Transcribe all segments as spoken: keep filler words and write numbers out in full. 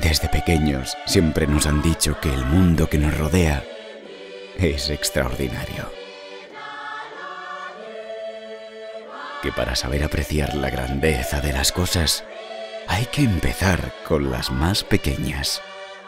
Desde pequeños siempre nos han dicho que el mundo que nos rodea es extraordinario. Que para saber apreciar la grandeza de las cosas hay que empezar con las más pequeñas.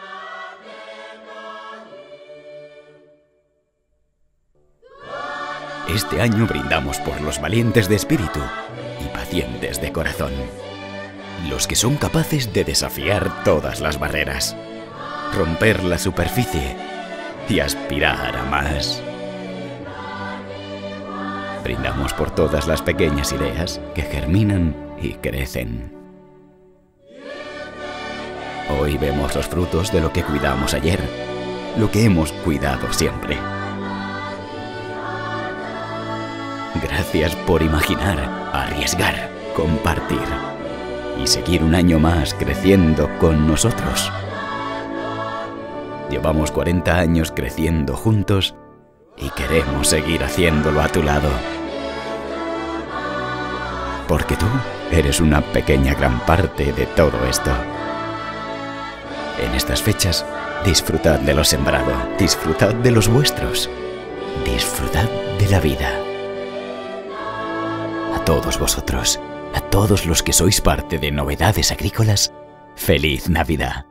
Este año brindamos por los valientes de espíritu y pacientes de corazón. Los que son capaces de desafiar todas las barreras, romper la superficie y aspirar a más. Brindamos por todas las pequeñas ideas que germinan y crecen. Hoy vemos los frutos de lo que cuidamos ayer, lo que hemos cuidado siempre. Gracias por imaginar, arriesgar, compartir y seguir un año más creciendo con nosotros. Llevamos cuarenta años creciendo juntos y queremos seguir haciéndolo a tu lado. Porque tú eres una pequeña gran parte de todo esto. En estas fechas, disfrutad de lo sembrado, disfrutad de los vuestros, disfrutad de la vida. A todos vosotros, a todos los que sois parte de Novedades Agrícolas, ¡feliz Navidad!